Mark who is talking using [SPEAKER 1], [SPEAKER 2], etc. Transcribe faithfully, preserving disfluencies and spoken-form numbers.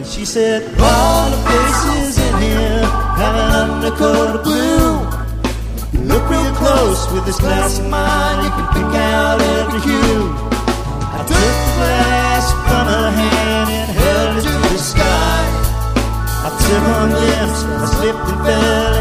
[SPEAKER 1] She said, all the faces in here have an undercoat of blue. Look real close with this glass of mine, you can pick out every hue. I took the glass from her hand and held it to the sky. I took one glimpse, I slipped and fell